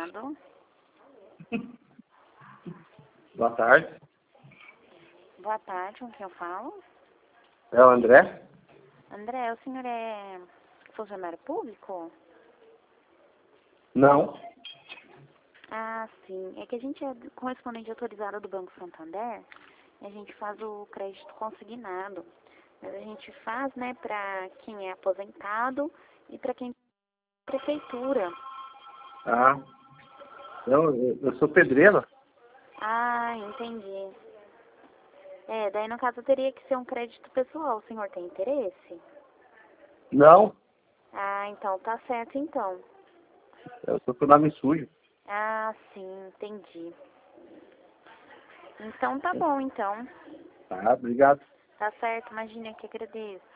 Estado. Boa tarde. Boa tarde, com quem eu falo? É o André? André, o senhor é funcionário público? Não. Ah, sim. É que a gente é correspondente autorizado do Banco Santander e a gente faz o crédito consignado. Mas a gente faz, né, para quem é aposentado e para quem é prefeitura. Ah. Não, eu sou pedreiro. Ah, entendi. Daí no caso teria que ser um crédito pessoal. O senhor tem interesse? Não. Ah, então tá certo então. Eu sou com o nome sujo. Ah, sim, entendi. Então tá bom então. Tá, obrigado. Tá certo, imagina que agradeço.